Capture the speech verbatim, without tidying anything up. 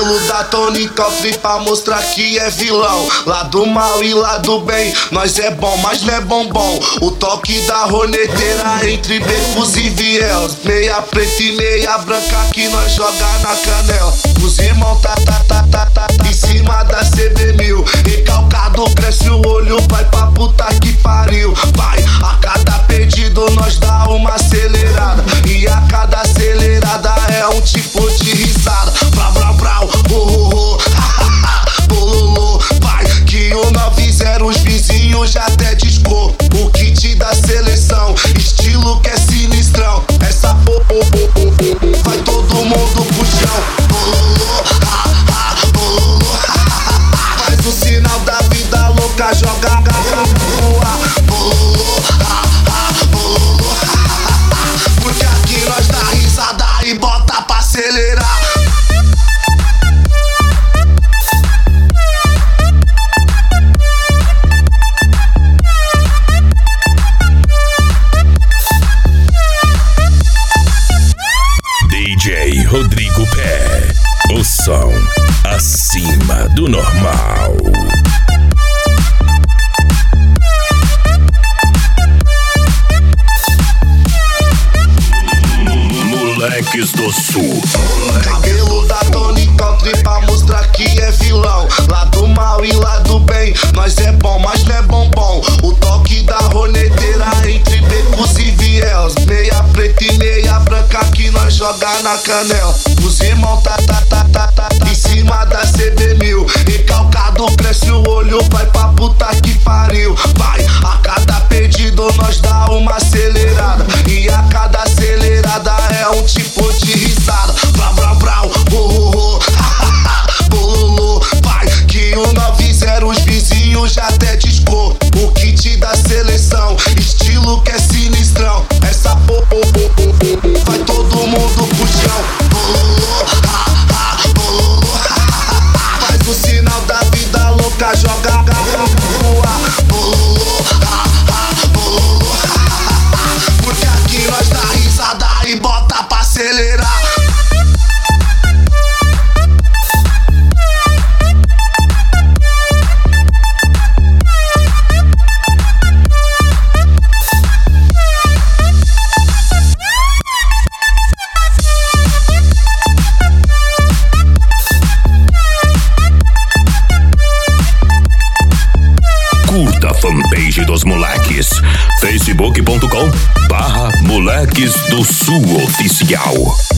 Cabelo da Tony Country pra mostrar que é vilão. Lado mal e lado bem, nós é bom, mas não é bombom. O toque da roneteira entre becos e vielas. Meia preta e meia branca que nós joga na canela. Os irmãos tá, tá, tá, tá, tá, tá em cima da C B mil. Recalcado cresce o olho, vai pra puta que pariu. Vai, a cada pedido nós dá uma acelerada. E a cada acelerada é um tipo de risada. Brau, brau, brau, oh, oh, oh, ha, ha, ha, bololô. Vai, que o nove zero os vizinhos já até discou. O kit da seleção, estilo que é sinistrão. Essa po, po, po, po, po, vai todo mundo pro chão. Bololô, ha, ha, bololô, ha, ha, ha. Faz o sinal da vida louca, joga a garra pro ar. Bololô, ha, ha, bololô, ha, ha, ha. Porque aqui nós dá risada e bota pra acelerar. D J Rodrigo Pé, o som acima do normal. Moleques do Sul. Cabelo da Tony Country pra mostrar que é vilão. Lado mal e lado bem, nós é bom, mas não é bombom. O toque da roneteira entre becos e vielas. Meia preta e meia branca que nós joga na canela. Os irmãos tá, tá, tá, tá, tá, tá em cima da C B mil. Recalcado cresce o olho, vai pra puta que pariu. Vai, a cada pedido nós dá uma acelerada. E a cada acelerada é um tipo de risada. Brau, brau, brau, oh, oh, oh, ha, ha, ha, bololô. Vai, que o nove zero os vizinhos já até discou. O kit da seleção, estilo que é sinistrão. Essa po, po, po, po, po, vai todo mundo pro chão. Bololô, ha, ha, bololô, ha, ha, ha. Faz o sinal da vida louca, joga a garra pro ar. Bololô, ha, ha, bololô, ha, ha, ha. Porque aqui nós dá risada e bota pra acelerar. Curta a fanpage dos moleques. facebook ponto com barra Moleques do Sul Oficial.